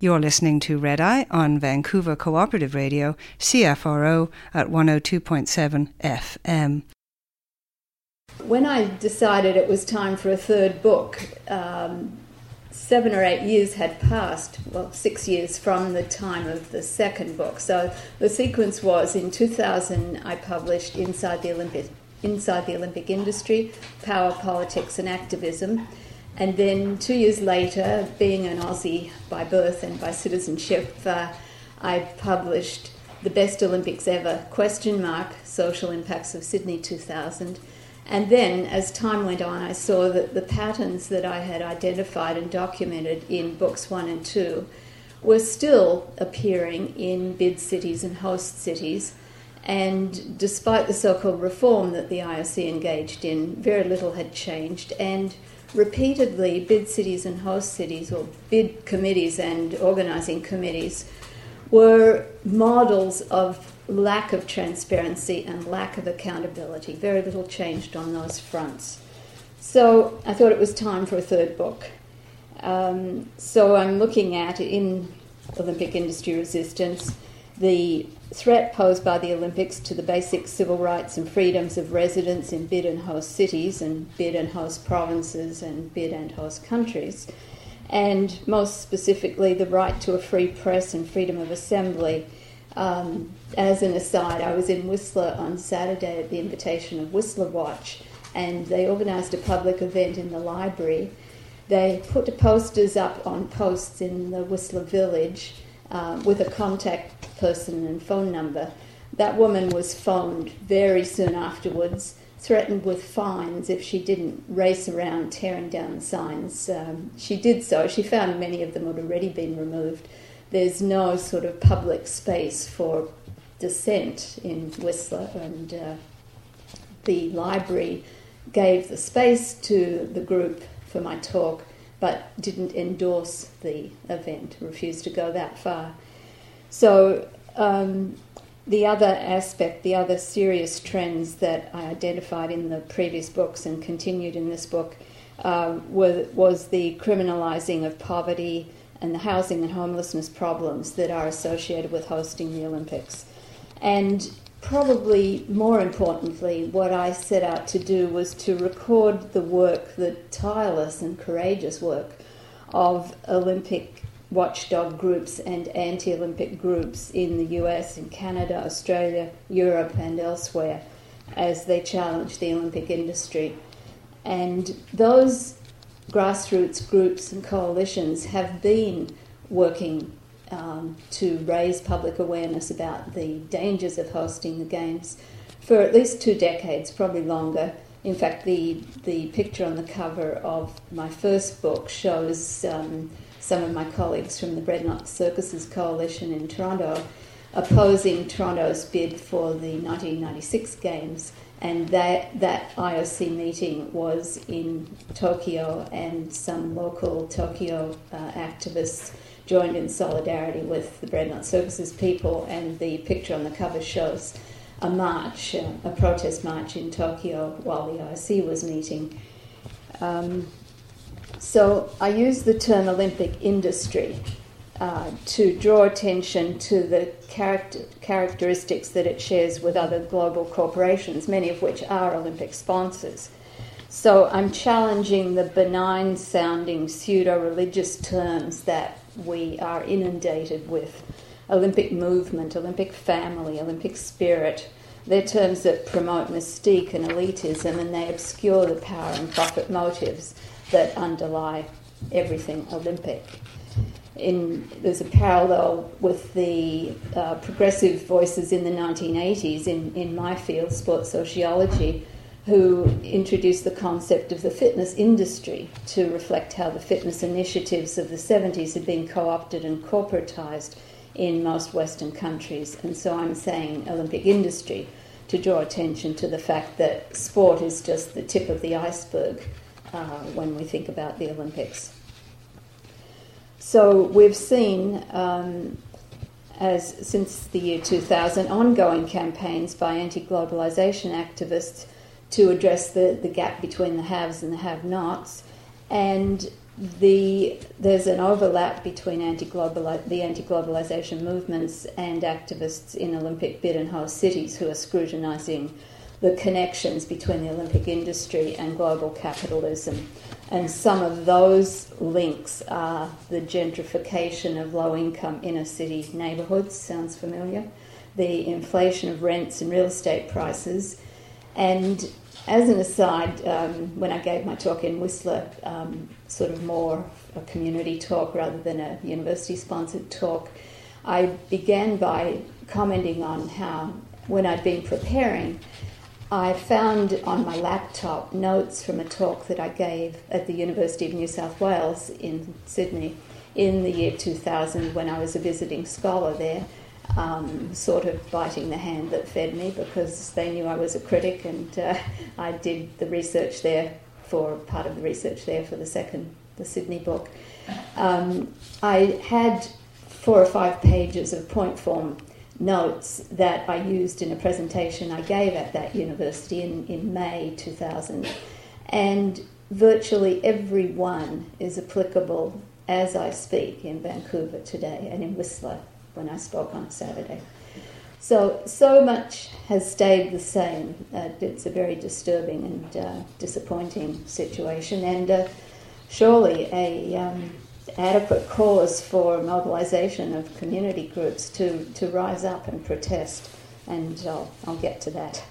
You're listening to Red Eye on Vancouver Cooperative Radio, CFRO at 102.7 FM. When I decided it was time for a third book, 7 or 8 years had passed, 6 years from the time of the second book. So the sequence was, in 2000, I published Inside the Olympic Industry, Power, Politics and Activism. And then 2 years later, being an Aussie by birth and by citizenship, I published The Best Olympics Ever, ? Social Impacts of Sydney 2000. And then, as time went on, I saw that the patterns that I had identified and documented in books 1 and 2 were still appearing in bid cities and host cities. And despite the so-called reform that the IOC engaged in, very little had changed. And repeatedly, bid cities and host cities, or bid committees and organising committees, were models of lack of transparency and lack of accountability. Very little changed on those fronts. So I thought it was time for a third book. So I'm looking at, in Olympic industry resistance, the threat posed by the Olympics to the basic civil rights and freedoms of residents in bid and host cities and bid and host provinces and bid and host countries, and most specifically the right to a free press and freedom of assembly. As an aside, I was in Whistler on Saturday at the invitation of Whistler Watch, and they organised a public event in the library. They put posters up on posts in the Whistler village with a contact person and phone number. That woman was phoned very soon afterwards, threatened with fines if she didn't race around tearing down the signs. She did so. She found many of them had already been removed. There's no sort of public space for dissent in Whistler, and the library gave the space to the group for my talk, but didn't endorse the event, refused to go that far. So the other aspect, the other serious trends that I identified in the previous books and continued in this book was the criminalising of poverty and the housing and homelessness problems that are associated with hosting the Olympics. And probably more importantly, what I set out to do was to record the work, the tireless and courageous work of Olympic watchdog groups and anti-Olympic groups in the US, in Canada, Australia, Europe and elsewhere as they challenge the Olympic industry. And those grassroots groups and coalitions have been working to raise public awareness about the dangers of hosting the Games for at least 2 decades, probably longer. In fact, the picture on the cover of my first book shows some of my colleagues from the Bread Not Circuses Coalition in Toronto opposing Toronto's bid for the 1996 Games, and that IOC meeting was in Tokyo, and some local Tokyo activists joined in solidarity with the Bread Not Circuses people, and the picture on the cover shows a march, a protest march in Tokyo while the IOC was meeting. So I use the term Olympic industry to draw attention to the characteristics that it shares with other global corporations, many of which are Olympic sponsors. So I'm challenging the benign-sounding pseudo-religious terms that we are inundated with. Olympic movement, Olympic family, Olympic spirit. They're terms that promote mystique and elitism, and they obscure the power and profit motives that underlie everything Olympic. There's a parallel with the progressive voices in the 1980s in my field, sports sociology, who introduced the concept of the fitness industry to reflect how the fitness initiatives of the 70s had been co-opted and corporatized in most Western countries. And so I'm saying Olympic industry to draw attention to the fact that sport is just the tip of the iceberg when we think about the Olympics. So we've seen, since the year 2000, ongoing campaigns by anti-globalization activists to address the gap between the haves and the have-nots. And there's an overlap between the anti-globalization movements and activists in Olympic bid and host cities who are scrutinising the connections between the Olympic industry and global capitalism. And some of those links are the gentrification of low-income inner-city neighbourhoods, sounds familiar, the inflation of rents and real estate prices. And as an aside, when I gave my talk in Whistler, sort of more a community talk rather than a university-sponsored talk, I began by commenting on how, when I'd been preparing, I found on my laptop notes from a talk that I gave at the University of New South Wales in Sydney in the year 2000 when I was a visiting scholar there, sort of biting the hand that fed me because they knew I was a critic, and I did the research there for part of the research there for the Sydney book. I had 4 or 5 pages of point form notes that I used in a presentation I gave at that university in May 2000, and virtually every one is applicable as I speak in Vancouver today and in Whistler when I spoke on Saturday. So much has stayed the same. It's a very disturbing and disappointing situation, and surely a adequate cause for mobilisation of community groups to rise up and protest, and I'll get to that.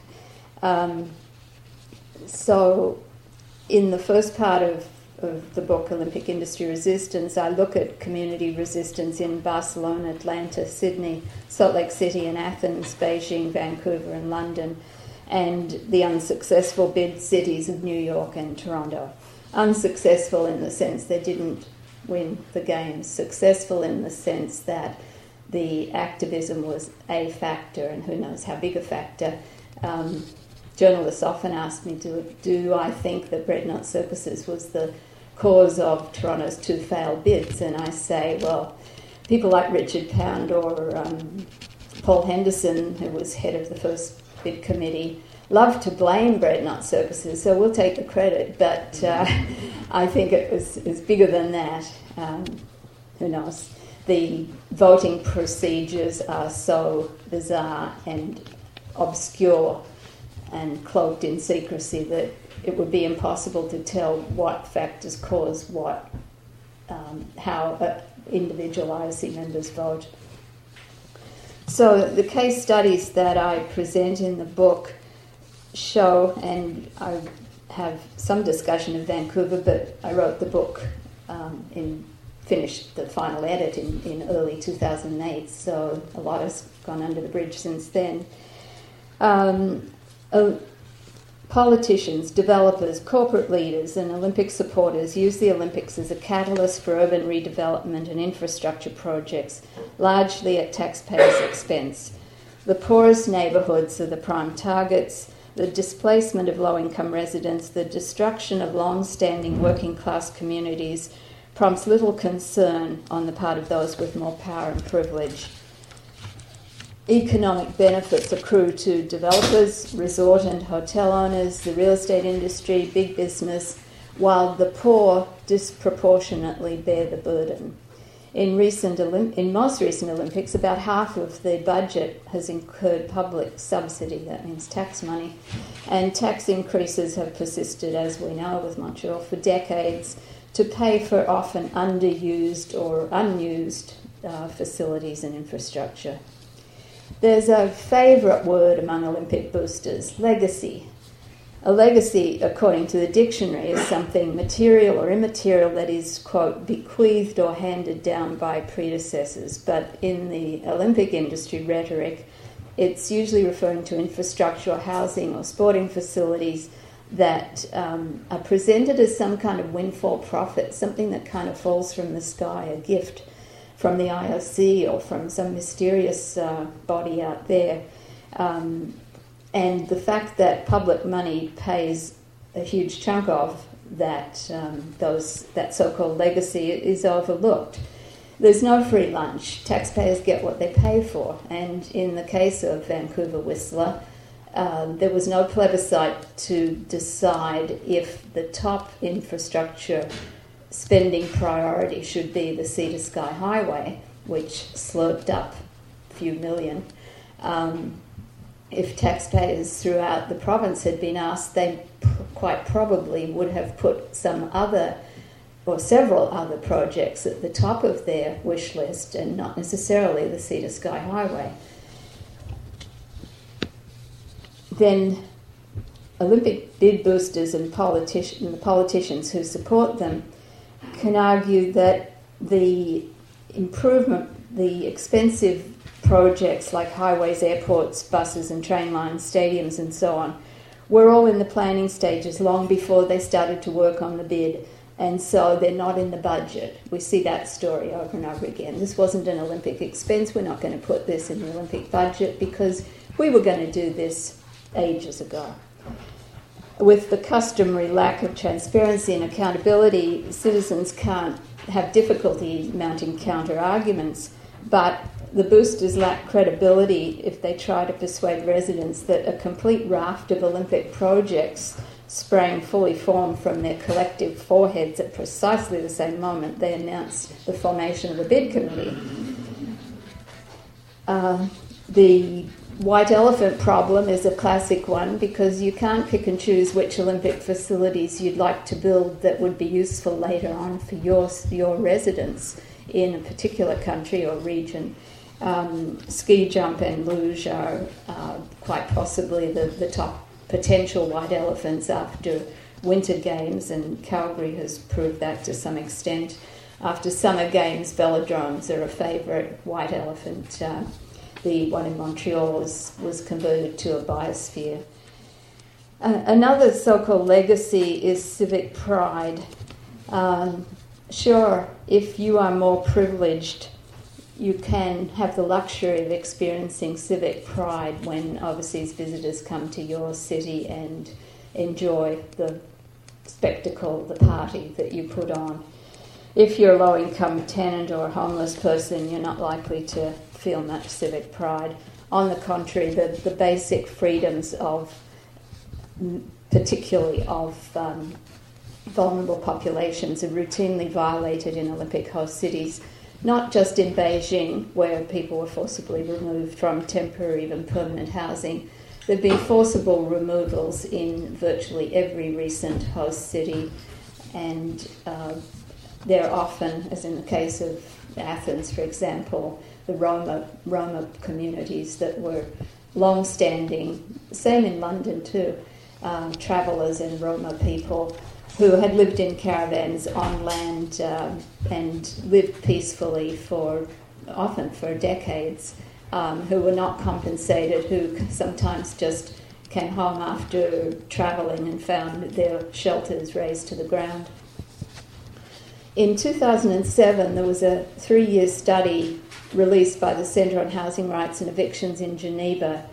So in the first part of the book, Olympic Industry Resistance, I look at community resistance in Barcelona, Atlanta, Sydney, Salt Lake City and Athens, Beijing, Vancouver and London, and the unsuccessful bid cities of New York and Toronto. Unsuccessful in the sense they didn't win the games, successful in the sense that the activism was a factor, and who knows how big a factor. Journalists often ask me, do I think that Bread Not Circuses was the cause of Toronto's 2 failed bids? And I say, well, people like Richard Pound or Paul Henderson, who was head of the first bid committee, love to blame Bread Not Circuses, so we'll take the credit, but I think it was bigger than that. Who knows? The voting procedures are so bizarre and obscure and cloaked in secrecy that it would be impossible to tell what factors cause what, how individual IOC members vote. So the case studies that I present in the book show, and I have some discussion of Vancouver, but I wrote the book finished the final edit in early 2008, so a lot has gone under the bridge since then. Politicians, developers, corporate leaders and Olympic supporters use the Olympics as a catalyst for urban redevelopment and infrastructure projects, largely at taxpayers' expense. The poorest neighbourhoods are the prime targets. The displacement of low-income residents, the destruction of long-standing working-class communities prompts little concern on the part of those with more power and privilege. Economic benefits accrue to developers, resort and hotel owners, the real estate industry, big business, while the poor disproportionately bear the burden. In most recent Olympics, about half of the budget has incurred public subsidy, that means tax money, and tax increases have persisted, as we know, with Montreal for decades, to pay for often underused or unused facilities and infrastructure. There's a favourite word among Olympic boosters, legacy. A legacy, according to the dictionary, is something material or immaterial that is, quote, bequeathed or handed down by predecessors. But in the Olympic industry rhetoric, it's usually referring to infrastructure or housing or sporting facilities that are presented as some kind of windfall profit, something that kind of falls from the sky, a gift from the IOC or from some mysterious body out there. And the fact that public money pays a huge chunk of that that so-called legacy is overlooked. There's no free lunch. Taxpayers get what they pay for. And in the case of Vancouver Whistler, there was no plebiscite to decide if the top infrastructure spending priority should be the Sea to Sky Highway, which slurped up a few million. If taxpayers throughout the province had been asked, they quite probably would have put some other or several other projects at the top of their wish list and not necessarily the Sea to Sky Highway. Then Olympic bid boosters and the politicians who support them can argue that the expensive projects like highways, airports, buses and train lines, stadiums and so on were all in the planning stages long before they started to work on the bid, and so they're not in the budget. We see that story over and over again. This wasn't an Olympic expense. We're not going to put this in the Olympic budget because we were going to do this ages ago. With the customary lack of transparency and accountability, citizens can't have difficulty mounting counter-arguments, but the boosters lack credibility if they try to persuade residents that a complete raft of Olympic projects sprang fully formed from their collective foreheads at precisely the same moment they announced the formation of the bid committee. The white elephant problem is a classic one because you can't pick and choose which Olympic facilities you'd like to build that would be useful later on for your residents in a particular country or region. Ski jump and luge are quite possibly the top potential white elephants after winter games, and Calgary has proved that to some extent. After summer games, velodromes are a favourite white elephant. The one in Montreal was converted to a biosphere. Another so-called legacy is civic pride. Sure, if you are more privileged, you can have the luxury of experiencing civic pride when overseas visitors come to your city and enjoy the spectacle, the party that you put on. If you're a low-income tenant or a homeless person, you're not likely to feel much civic pride. On the contrary, the basic freedoms of, particularly of vulnerable populations, are routinely violated in Olympic host cities. Not just in Beijing, where people were forcibly removed from temporary, even permanent housing. There have been forcible removals in virtually every recent host city, and they're often, as in the case of Athens, for example, the Roma communities that were long-standing, same in London too, travellers and Roma people who had lived in caravans on land and lived peacefully often for decades, who were not compensated, who sometimes just came home after travelling and found their shelters razed to the ground. In 2007, there was a 3-year study released by the Centre on Housing Rights and Evictions in Geneva,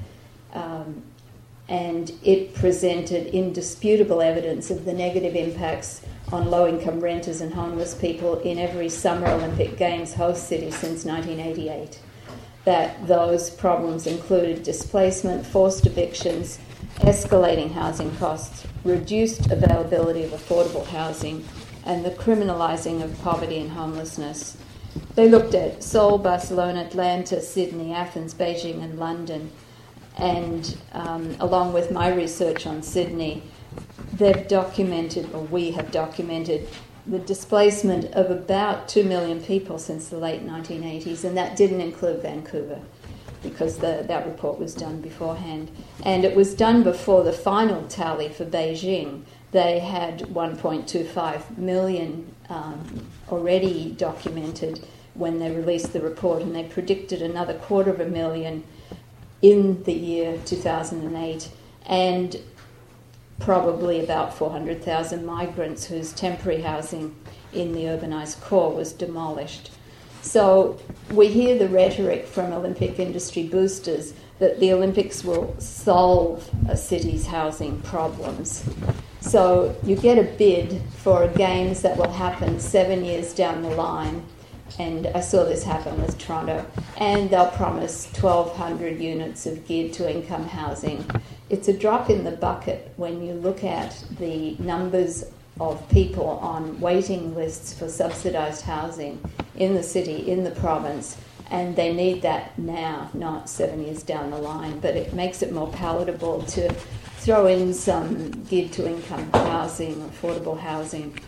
and it presented indisputable evidence of the negative impacts on low-income renters and homeless people in every Summer Olympic Games host city since 1988. That those problems included displacement, forced evictions, escalating housing costs, reduced availability of affordable housing, and the criminalising of poverty and homelessness. They looked at Seoul, Barcelona, Atlanta, Sydney, Athens, Beijing and London, and along with my research on Sydney, they've documented, or we have documented, the displacement of about 2 million people since the late 1980s, and that didn't include Vancouver because that report was done beforehand. And it was done before the final tally for Beijing. They had 1.25 million already documented when they released the report, and they predicted another 250,000 in the year 2008, and probably about 400,000 migrants whose temporary housing in the urbanised core was demolished. So we hear the rhetoric from Olympic industry boosters that the Olympics will solve a city's housing problems. So you get a bid for games that will happen 7 years down the line, and I saw this happen with Toronto, and they'll promise 1,200 units of geared-to-income housing. It's a drop in the bucket when you look at the numbers of people on waiting lists for subsidised housing in the city, in the province, and they need that now, not 7 years down the line. But it makes it more palatable to throw in some geared-to-income housing, affordable housing.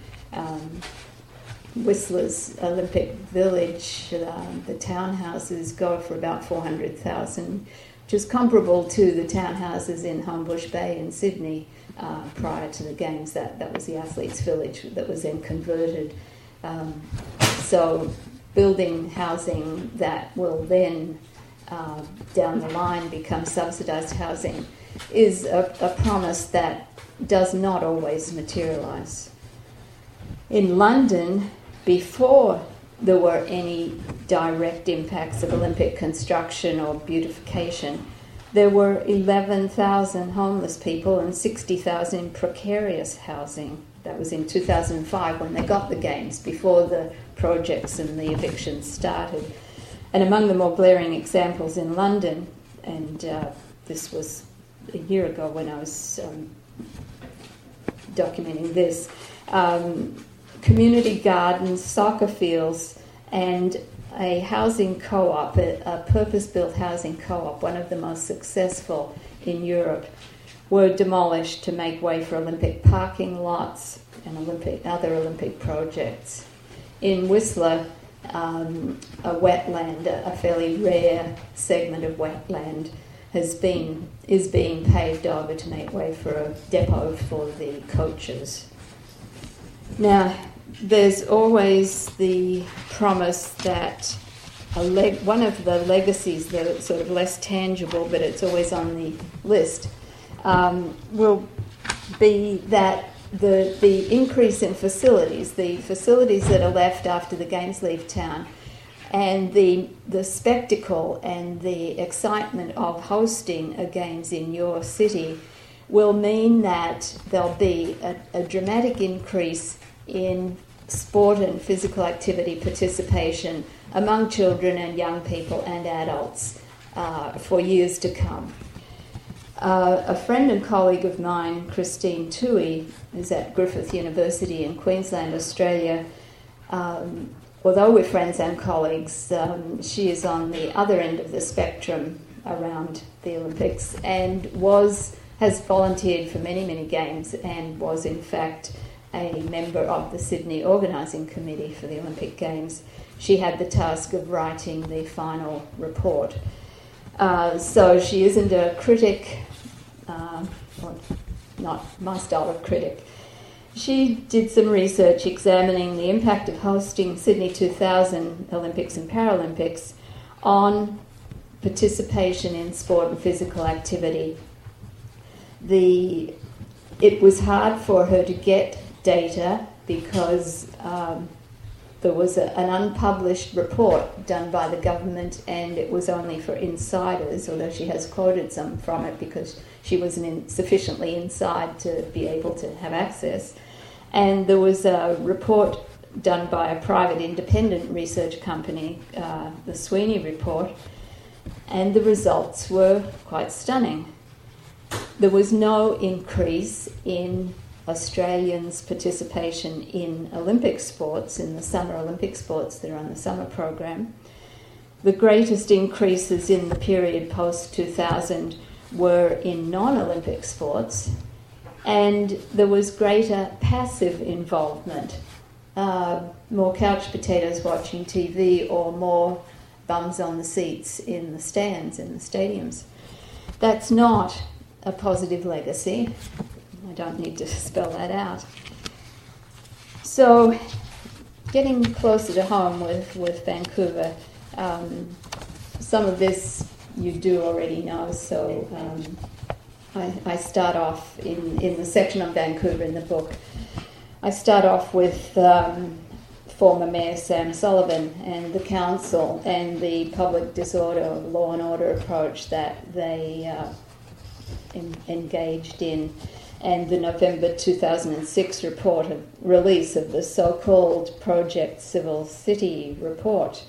Whistler's Olympic Village, the townhouses go for about $400,000, which is comparable to the townhouses in Homebush Bay in Sydney prior to the Games. That was the Athletes' Village that was then converted. So building housing that will then, down the line, become subsidised housing is a promise that does not always materialise. In London, before there were any direct impacts of Olympic construction or beautification, there were 11,000 homeless people and 60,000 in precarious housing. That was in 2005 when they got the Games, before the projects and the evictions started. And among the more glaring examples in London, and this was a year ago when I was documenting this, community gardens, soccer fields, and a housing co-op, a purpose-built housing co-op, one of the most successful in Europe, were demolished to make way for Olympic parking lots and other Olympic projects. In Whistler, a wetland, a fairly rare segment of wetland, is being paved over to make way for a depot for the coaches. Now, there's always the promise that one of the legacies that is sort of less tangible, but it's always on the list, will be that the increase in facilities, the facilities that are left after the Games leave town, and the spectacle and the excitement of hosting a Games in your city will mean that there'll be a dramatic increase in sport and physical activity participation among children and young people and adults for years to come. A friend and colleague of mine, Christine Toohey, is at Griffith University in Queensland, Australia. Although we're friends and colleagues, she is on the other end of the spectrum around the Olympics and has volunteered for many, many Games and was in fact a member of the Sydney Organising Committee for the Olympic Games. She had the task of writing the final report. So she isn't a critic, or not my style of critic. She did some research examining the impact of hosting Sydney 2000 Olympics and Paralympics on participation in sport and physical activity. It was hard for her to get data because there was an unpublished report done by the government and it was only for insiders, although she has quoted some from it because she wasn't sufficiently inside to be able to have access. And there was a report done by a private independent research company, the Sweeney Report, and the results were quite stunning. There was no increase in Australians' participation in Olympic sports, in the summer Olympic sports that are on the summer program. The greatest increases in the period post-2000 were in non-Olympic sports, and there was greater passive involvement, more couch potatoes watching TV or more bums on the seats in the stands, in the stadiums. That's not a positive legacy. I don't need to spell that out. So, getting closer to home with Vancouver, some of this you do already know, so I start off in the section on Vancouver in the book. I start off with former Mayor Sam Sullivan and the council and the public disorder, law and order approach that they engaged in, and the November 2006 release of the so-called Project Civil City report,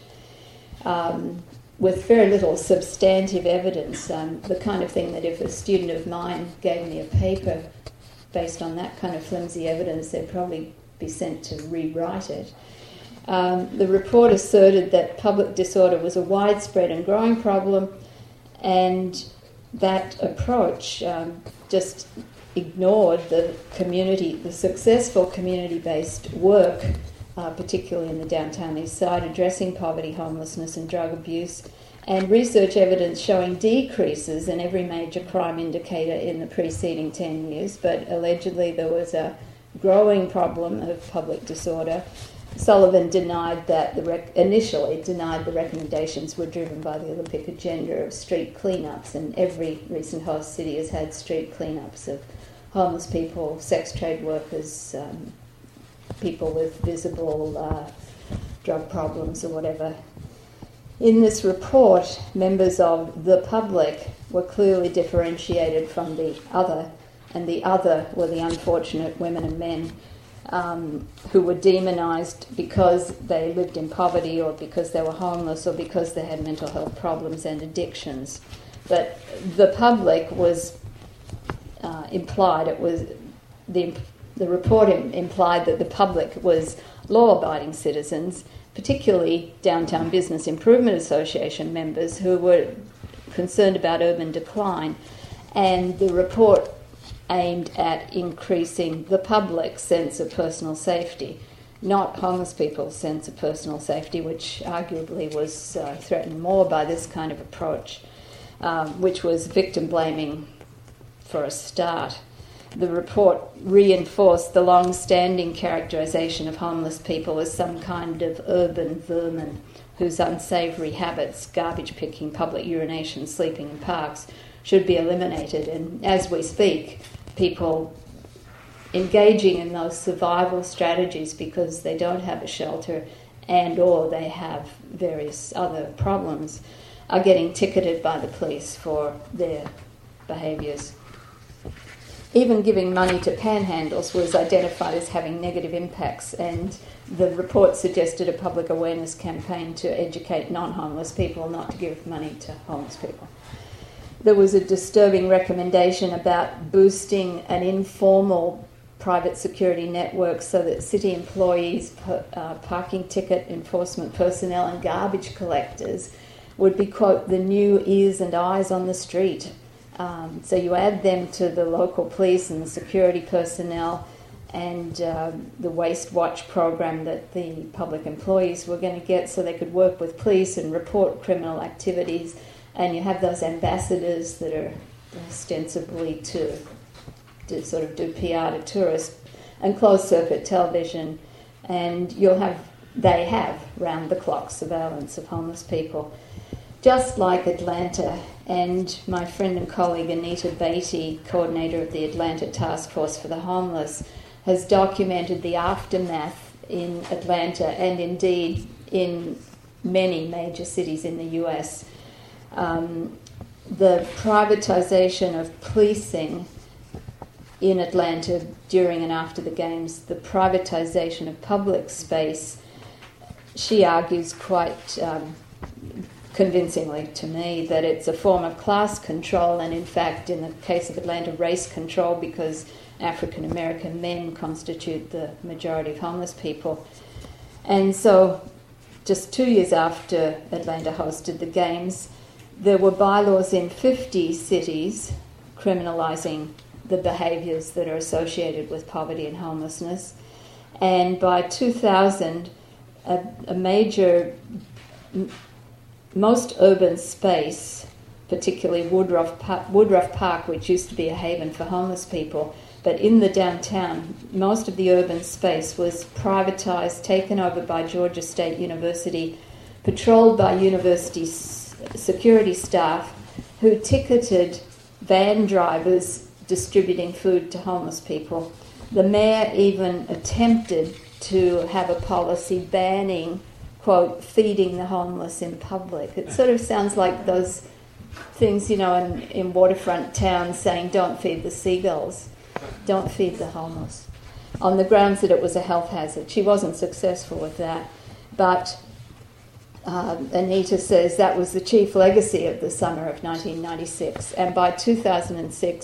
with very little substantive evidence, the kind of thing that if a student of mine gave me a paper based on that kind of flimsy evidence, they'd probably be sent to rewrite it. The report asserted that public disorder was a widespread and growing problem, and that approach just ignored the successful community-based work, particularly in the downtown east side, addressing poverty, homelessness and drug abuse, and research evidence showing decreases in every major crime indicator in the preceding 10 years, but allegedly there was a growing problem of public disorder. Sullivan initially denied the recommendations were driven by the Olympic agenda of street cleanups, and every recent host city has had street cleanups of homeless people, sex trade workers, people with visible drug problems or whatever. In this report, members of the public were clearly differentiated from the other, and the other were the unfortunate women and men who were demonised because they lived in poverty or because they were homeless or because they had mental health problems and addictions. But the public was implied, it was the report implied that the public was law-abiding citizens, particularly Downtown Business Improvement Association members who were concerned about urban decline, and the report aimed at increasing the public's sense of personal safety, not homeless people's sense of personal safety, which arguably was threatened more by this kind of approach, which was victim blaming for a start. The report reinforced the long-standing characterisation of homeless people as some kind of urban vermin whose unsavoury habits, garbage picking, public urination, sleeping in parks, should be eliminated. And as we speak, people engaging in those survival strategies because they don't have a shelter and or they have various other problems are getting ticketed by the police for their behaviours. Even giving money to panhandles was identified as having negative impacts, and the report suggested a public awareness campaign to educate non-homeless people not to give money to homeless people. There was a disturbing recommendation about boosting an informal private security network so that city employees, parking ticket enforcement personnel and garbage collectors would be, quote, the new ears and eyes on the street. So you add them to the local police and the security personnel and the Waste Watch program that the public employees were going to get so they could work with police and report criminal activities. And you have those ambassadors that are ostensibly to sort of do PR to tourists, and closed-circuit television, and they have round-the-clock surveillance of homeless people. Just like Atlanta, and my friend and colleague Anita Beatty, coordinator of the Atlanta Task Force for the Homeless, has documented the aftermath in Atlanta and indeed in many major cities in the US. The privatisation of policing in Atlanta during and after the Games, the privatisation of public space, she argues quite convincingly to me that it's a form of class control, and in fact in the case of Atlanta, race control, because African American men constitute the majority of homeless people. And so just 2 years after Atlanta hosted the Games, there were bylaws in 50 cities criminalising the behaviours that are associated with poverty and homelessness. And by 2000, a major, most urban space, particularly Woodruff Park, which used to be a haven for homeless people, but in the downtown, most of the urban space was privatised, taken over by Georgia State University, patrolled by university security staff who ticketed van drivers distributing food to homeless people. The mayor even attempted to have a policy banning, quote, feeding the homeless in public. It sort of sounds like those things, you know, in waterfront towns saying, don't feed the seagulls, don't feed the homeless, on the grounds that it was a health hazard. She wasn't successful with that, but Anita says that was the chief legacy of the summer of 1996, and by 2006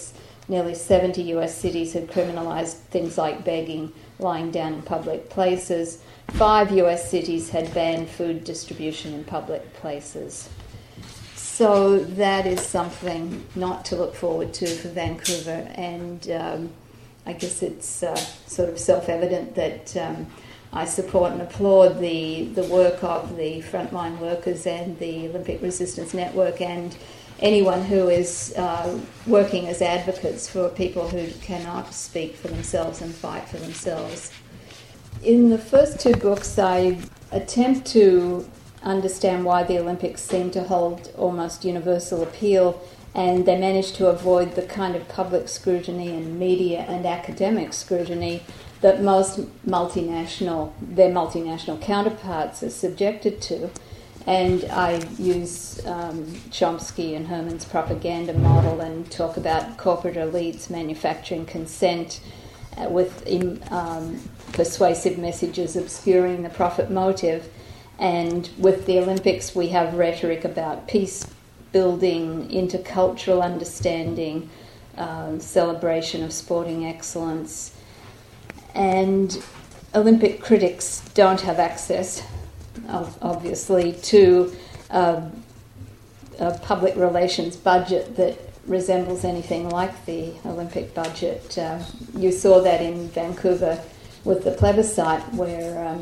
nearly 70 US cities had criminalized things like begging, lying down in public places. 5 US cities had banned food distribution in public places. So that is something not to look forward to for Vancouver, and I guess it's sort of self-evident that I support and applaud the work of the frontline workers and the Olympic Resistance Network and anyone who is working as advocates for people who cannot speak for themselves and fight for themselves. In the first 2 books, I attempt to understand why the Olympics seem to hold almost universal appeal, and they manage to avoid the kind of public scrutiny and media and academic scrutiny that most their multinational counterparts are subjected to. And I use Chomsky and Herman's propaganda model and talk about corporate elites manufacturing consent with persuasive messages obscuring the profit motive. And with the Olympics, we have rhetoric about peace building, intercultural understanding, celebration of sporting excellence. And Olympic critics don't have access, obviously, to a public relations budget that resembles anything like the Olympic budget. You saw that in Vancouver with the plebiscite, where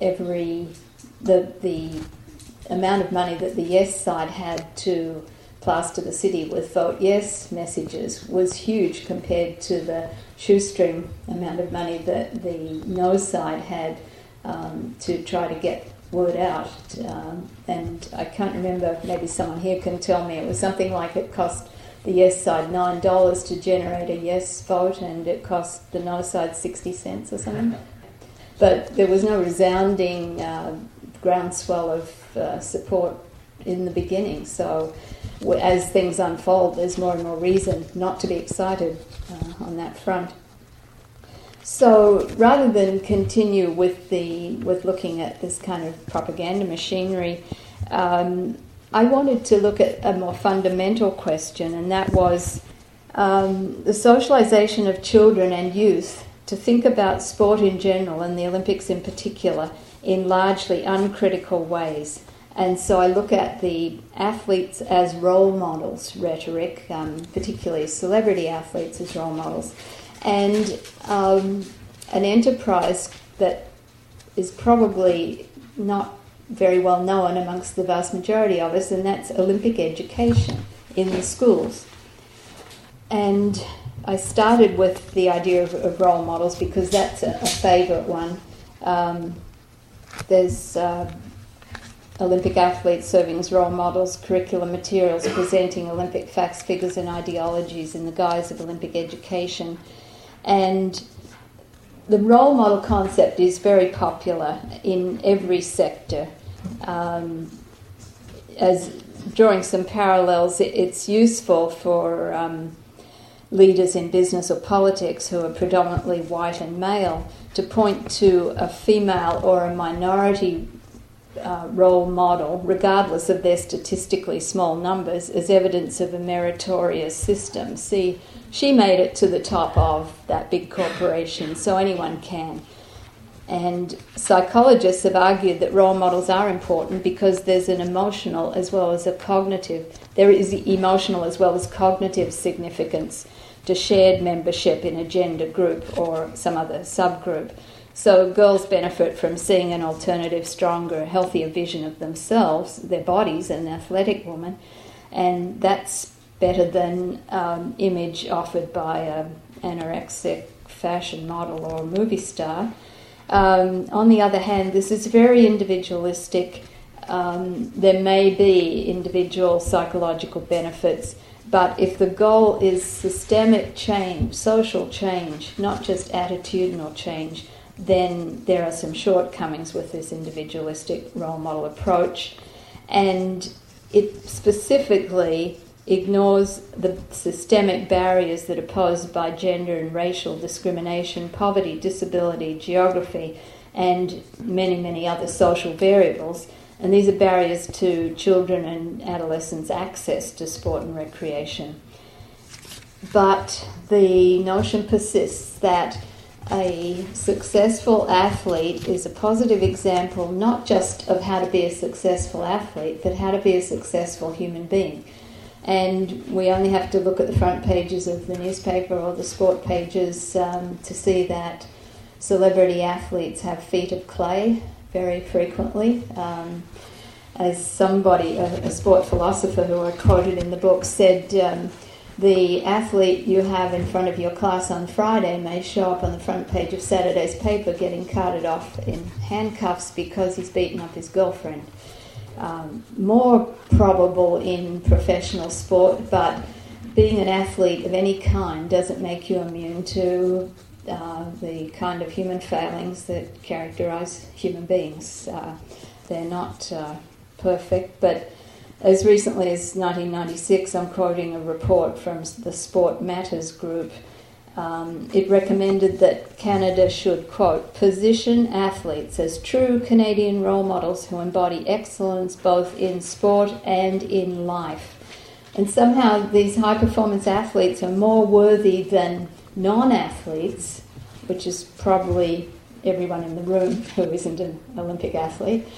the amount of money that the yes side had to plaster the city with vote yes messages was huge compared to the shoestring amount of money that the no side had to try to get word out. And I can't remember, maybe someone here can tell me, it was something like it cost the yes side $9 to generate a yes vote, and it cost the no side 60 cents or something. But there was no resounding groundswell of support in the beginning. So as things unfold, there's more and more reason not to be excited on that front. So rather than continue with looking at this kind of propaganda machinery, I wanted to look at a more fundamental question, and that was the socialization of children and youth to think about sport in general and the Olympics in particular in largely uncritical ways. And so I look at the athletes as role models rhetoric, particularly celebrity athletes as role models, and an enterprise that is probably not very well known amongst the vast majority of us, and that's Olympic education in the schools. And I started with the idea of role models because that's a favourite one. There's Olympic athletes serving as role models, curriculum materials presenting Olympic facts, figures and ideologies in the guise of Olympic education. And the role model concept is very popular in every sector. As drawing some parallels, it's useful for leaders in business or politics who are predominantly white and male to point to a female or a minority role model, regardless of their statistically small numbers, as evidence of a meritorious system. See, she made it to the top of that big corporation, so anyone can. And psychologists have argued that role models are important because there's an emotional as well as a cognitive, there is emotional as well as cognitive significance to shared membership in a gender group or some other subgroup. So girls benefit from seeing an alternative, stronger, healthier vision of themselves, their bodies, an athletic woman, and that's better than image offered by an anorexic fashion model or movie star. On the other hand, this is very individualistic. There may be individual psychological benefits, but if the goal is systemic change, social change, not just attitudinal change, then there are some shortcomings with this individualistic role model approach. And it specifically ignores the systemic barriers that are posed by gender and racial discrimination, poverty, disability, geography, and many, many other social variables. And these are barriers to children and adolescents' access to sport and recreation. but the notion persists that a successful athlete is a positive example not just of how to be a successful athlete, but how to be a successful human being. And we only have to look at the front pages of the newspaper or the sport pages to see that celebrity athletes have feet of clay very frequently. As somebody, a sport philosopher who I quoted in the book, said, the athlete you have in front of your class on Friday may show up on the front page of Saturday's paper getting carted off in handcuffs because he's beaten up his girlfriend. More probable in professional sport, but being an athlete of any kind doesn't make you immune to the kind of human failings that characterize human beings. They're not perfect, but as recently as 1996, I'm quoting a report from the Sport Matters group. It recommended that Canada should, quote, position athletes as true Canadian role models who embody excellence both in sport and in life. And somehow these high-performance athletes are more worthy than non-athletes, which is probably everyone in the room who isn't an Olympic athlete,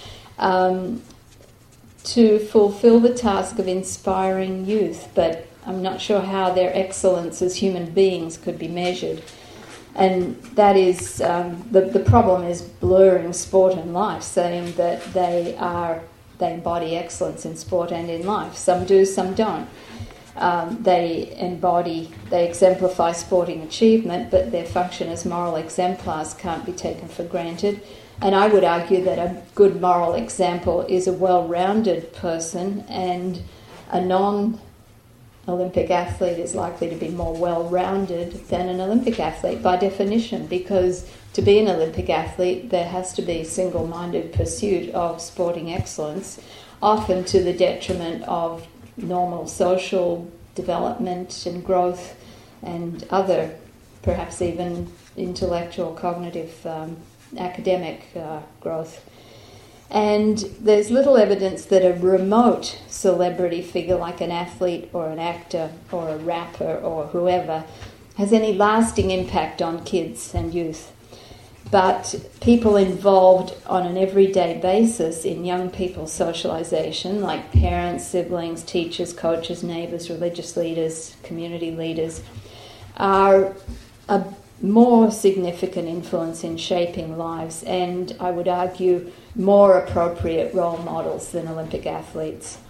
to fulfill the task of inspiring youth, but I'm not sure how their excellence as human beings could be measured. And that is, the problem is blurring sport and life, saying that they embody excellence in sport and in life. Some do, some don't. They exemplify sporting achievement, but their function as moral exemplars can't be taken for granted. And I would argue that a good moral example is a well-rounded person, and a non-Olympic athlete is likely to be more well-rounded than an Olympic athlete by definition, because to be an Olympic athlete there has to be single-minded pursuit of sporting excellence, often to the detriment of normal social development and growth and other, perhaps even intellectual, cognitive, academic growth. And there's little evidence that a remote celebrity figure like an athlete or an actor or a rapper or whoever has any lasting impact on kids and youth. But people involved on an everyday basis in young people's socialisation, like parents, siblings, teachers, coaches, neighbours, religious leaders, community leaders, are a more significant influence in shaping lives, and I would argue more appropriate role models than Olympic athletes.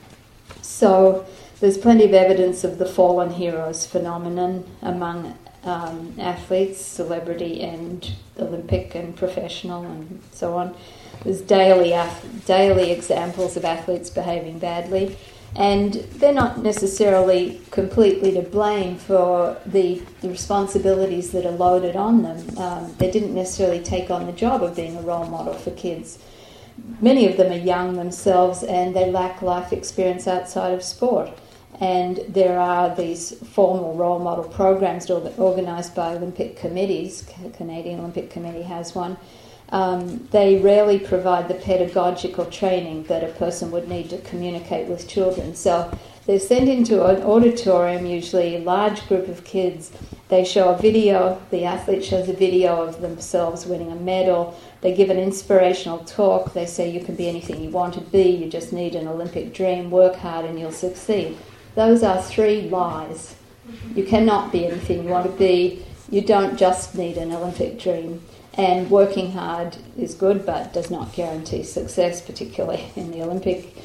So there's plenty of evidence of the fallen heroes phenomenon among athletes, celebrity and Olympic and professional and so on. There's daily examples of athletes behaving badly, and they're not necessarily completely to blame for the responsibilities that are loaded on them. They didn't necessarily take on the job of being a role model for kids. Many of them are young themselves and they lack life experience outside of sport. And there are these formal role model programs organised by Olympic committees. Canadian Olympic Committee has one. They rarely provide the pedagogical training that a person would need to communicate with children. So they're sent into an auditorium, usually a large group of kids. They show a video, the athlete shows a video of themselves winning a medal. They give an inspirational talk. They say you can be anything you want to be, you just need an Olympic dream, work hard and you'll succeed. Those are 3 lies. You cannot be anything you want to be. You don't just need an Olympic dream. And working hard is good, but does not guarantee success, particularly in the Olympic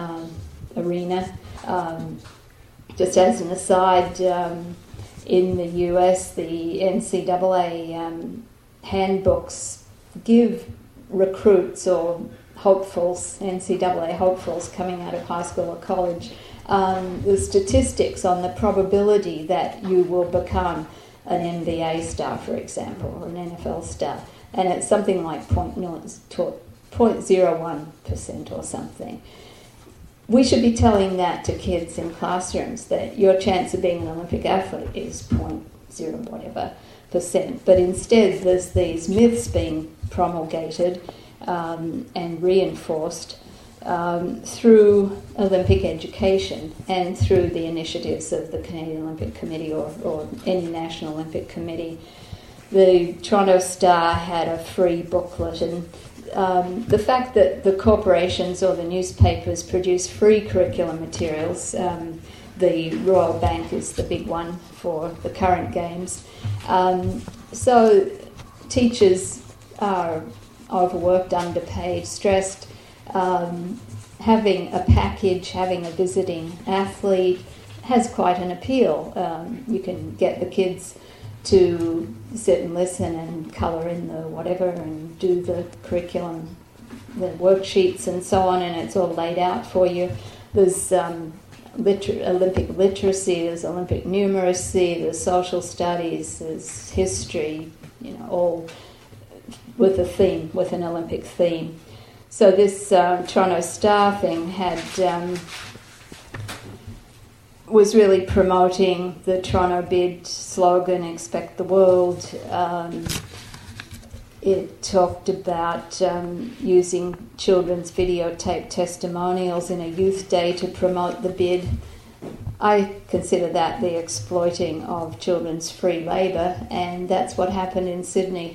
arena. Just as an aside, in the US, the NCAA handbooks give recruits or hopefuls, NCAA hopefuls coming out of high school or college, the statistics on the probability that you will become an NBA star, for example, or an NFL star, and it's something like 0.01% or something. We should be telling that to kids in classrooms, that your chance of being an Olympic athlete is 0.0 whatever %. But instead there's these myths being promulgated and reinforced through Olympic education and through the initiatives of the Canadian Olympic Committee or any National Olympic Committee. The Toronto Star had a free booklet, and the fact that the corporations or the newspapers produce free curriculum materials, the Royal Bank is the big one for the current games, so teachers are overworked, underpaid, stressed. Having a package, having a visiting athlete has quite an appeal. You can get the kids to sit and listen and colour in the whatever and do the curriculum, the worksheets and so on, and it's all laid out for you. There's Olympic literacy, there's Olympic numeracy, there's social studies, there's history, all with a theme, with an Olympic theme. So this Toronto Star thing was really promoting the Toronto Bid slogan, Expect the World. It talked about using children's videotape testimonials in a youth day to promote the bid. I consider that the exploiting of children's free labour, and that's what happened in Sydney.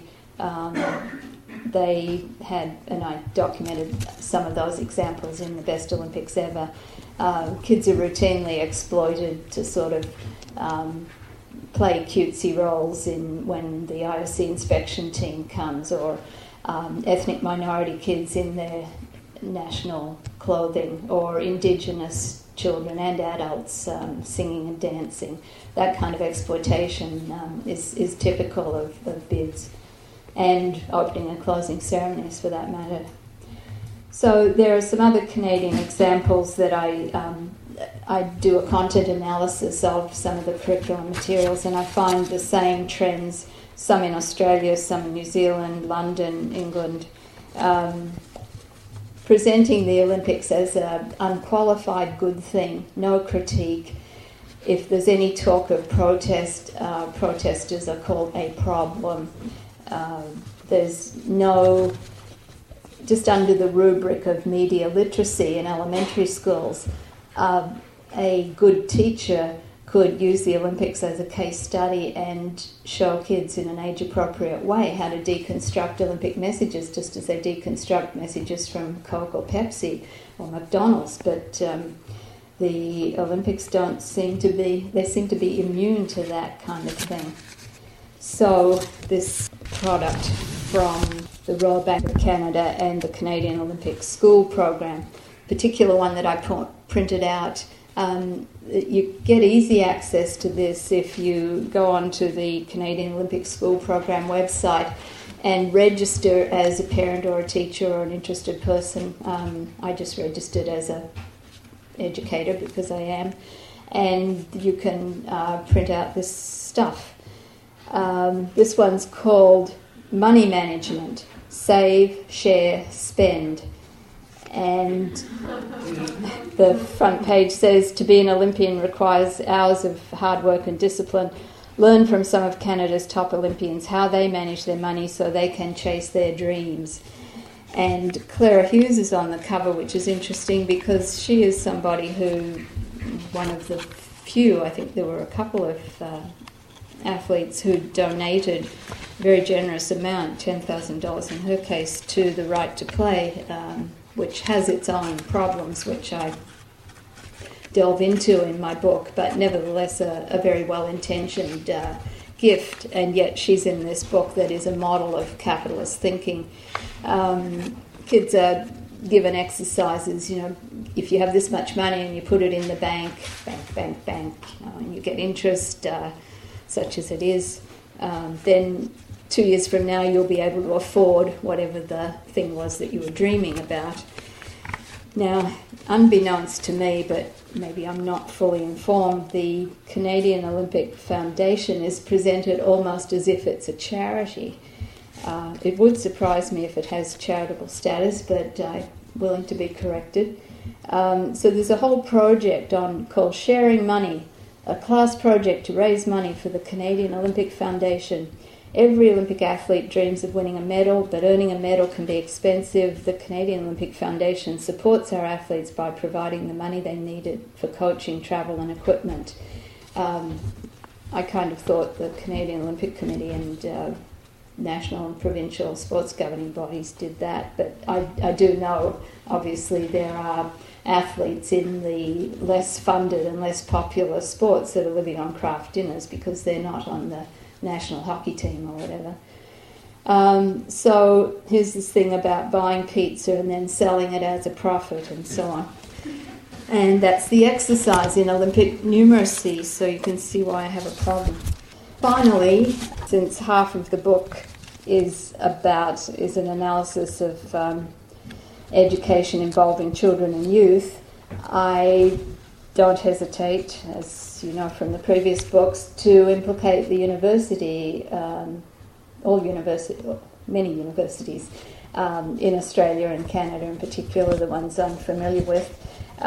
They had, and I documented some of those examples in the Best Olympics Ever. Kids are routinely exploited to sort of play cutesy roles when the IOC inspection team comes, or ethnic minority kids in their national clothing, or Indigenous children and adults singing and dancing. That kind of exploitation is typical of bids, and opening and closing ceremonies for that matter. So there are some other Canadian examples that I do a content analysis of some of the curriculum materials, and I find the same trends, some in Australia, some in New Zealand, London, England, presenting the Olympics as an unqualified good thing, no critique. If there's any talk of protest, protesters are called a problem. There's no, just under the rubric of media literacy in elementary schools, a good teacher could use the Olympics as a case study and show kids in an age-appropriate way how to deconstruct Olympic messages, just as they deconstruct messages from Coke or Pepsi or McDonald's. But the Olympics seem to be immune to that kind of thing. So this product from the Royal Bank of Canada and the Canadian Olympic School Program, particular one that I printed out, you get easy access to this if you go onto the Canadian Olympic School Program website and register as a parent or a teacher or an interested person. I just registered as an educator because I am, and you can print out this stuff. This one's called Money Management, Save, Share, Spend. And the front page says, to be an Olympian requires hours of hard work and discipline. Learn from some of Canada's top Olympians how they manage their money so they can chase their dreams. And Clara Hughes is on the cover, which is interesting because she is somebody who, one of the few, I think there were a couple of athletes who donated a very generous amount, $10,000 in her case, to the Right to Play, which has its own problems, which I delve into in my book, but nevertheless a very well-intentioned gift, and yet she's in this book that is a model of capitalist thinking. Kids are given exercises, if you have this much money and you put it in the bank, and you get interest, such as it is, then 2 years from now you'll be able to afford whatever the thing was that you were dreaming about. Now, unbeknownst to me, but maybe I'm not fully informed, the Canadian Olympic Foundation is presented almost as if it's a charity. It would surprise me if it has charitable status, but I'm willing to be corrected. So there's a whole project called Sharing Money, a class project to raise money for the Canadian Olympic Foundation. Every Olympic athlete dreams of winning a medal, but earning a medal can be expensive. The Canadian Olympic Foundation supports our athletes by providing the money they needed for coaching, travel and equipment. I kind of thought the Canadian Olympic Committee and national and provincial sports governing bodies did that, but I do know, obviously, there are athletes in the less funded and less popular sports that are living on craft dinners because they're not on the national hockey team or whatever. So here's this thing about buying pizza and then selling it as a profit and so on. And that's the exercise in Olympic numeracy, so you can see why I have a problem. Finally, since half of the book is an analysis of education involving children and youth, I don't hesitate, as you know from the previous books, to implicate the university, many universities in Australia and Canada in particular, the ones I'm familiar with,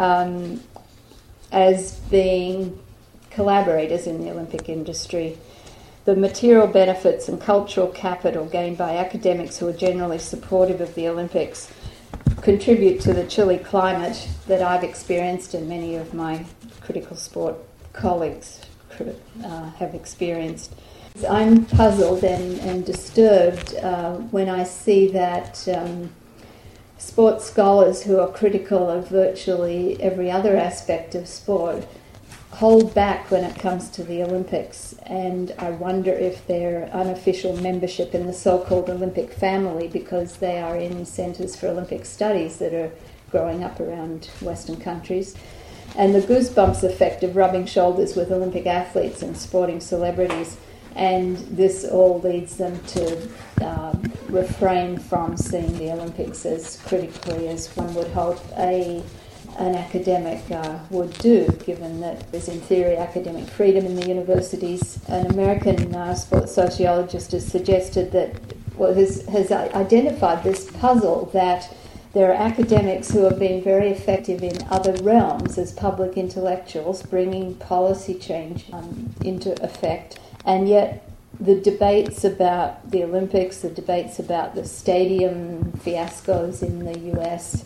as being collaborators in the Olympic industry. The material benefits and cultural capital gained by academics who are generally supportive of the Olympics contribute to the chilly climate that I've experienced and many of my critical sport colleagues have experienced. I'm puzzled and disturbed when I see that sports scholars who are critical of virtually every other aspect of sport hold back when it comes to the Olympics, and I wonder if their unofficial membership in the so-called Olympic family, because they are in centres for Olympic studies that are growing up around Western countries, and the goosebumps effect of rubbing shoulders with Olympic athletes and sporting celebrities, and this all leads them to refrain from seeing the Olympics as critically as one would hope an academic would do, given that there's in theory academic freedom in the universities. An American sports sociologist has suggested that, has identified this puzzle that there are academics who have been very effective in other realms as public intellectuals, bringing policy change into effect, and yet the debates about the Olympics, the debates about the stadium fiascos in the US,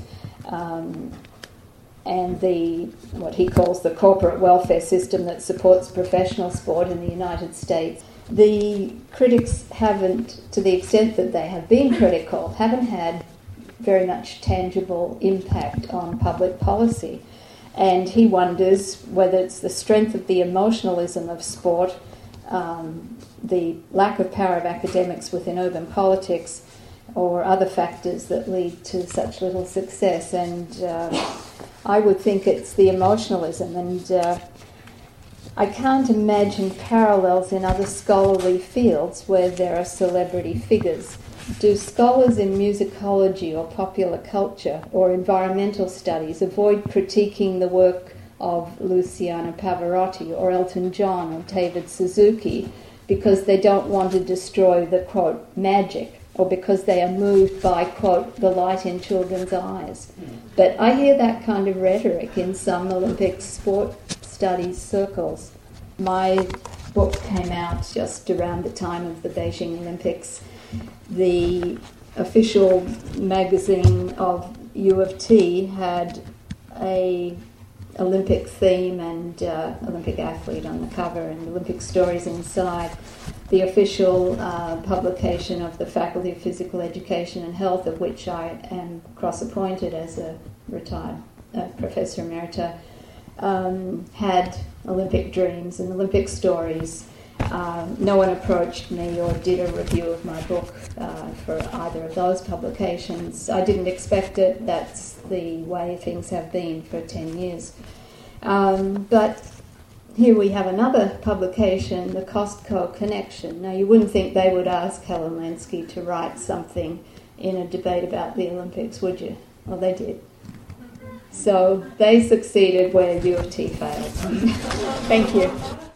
and what he calls the corporate welfare system that supports professional sport in the United States, the critics haven't, to the extent that they have been critical, haven't had very much tangible impact on public policy. And he wonders whether it's the strength of the emotionalism of sport, the lack of power of academics within urban politics, or other factors that lead to such little success. And I would think it's the emotionalism, and I can't imagine parallels in other scholarly fields where there are celebrity figures. Do scholars in musicology or popular culture or environmental studies avoid critiquing the work of Luciano Pavarotti or Elton John or David Suzuki because they don't want to destroy the, quote, magic, or because they are moved by, quote, the light in children's eyes? But I hear that kind of rhetoric in some Olympic sport studies circles. My book came out just around the time of the Beijing Olympics. The official magazine of U of T had a Olympic theme and Olympic athlete on the cover and Olympic stories inside. The official publication of the Faculty of Physical Education and Health, of which I am cross-appointed as a retired Professor Emerita, had Olympic dreams and Olympic stories. No one approached me or did a review of my book for either of those publications. I didn't expect it. That's the way things have been for 10 years. But here we have another publication, The Costco Connection. Now, you wouldn't think they would ask Helen Lansky to write something in a debate about the Olympics, would you? Well, they did. So they succeeded where U of T failed. Thank you.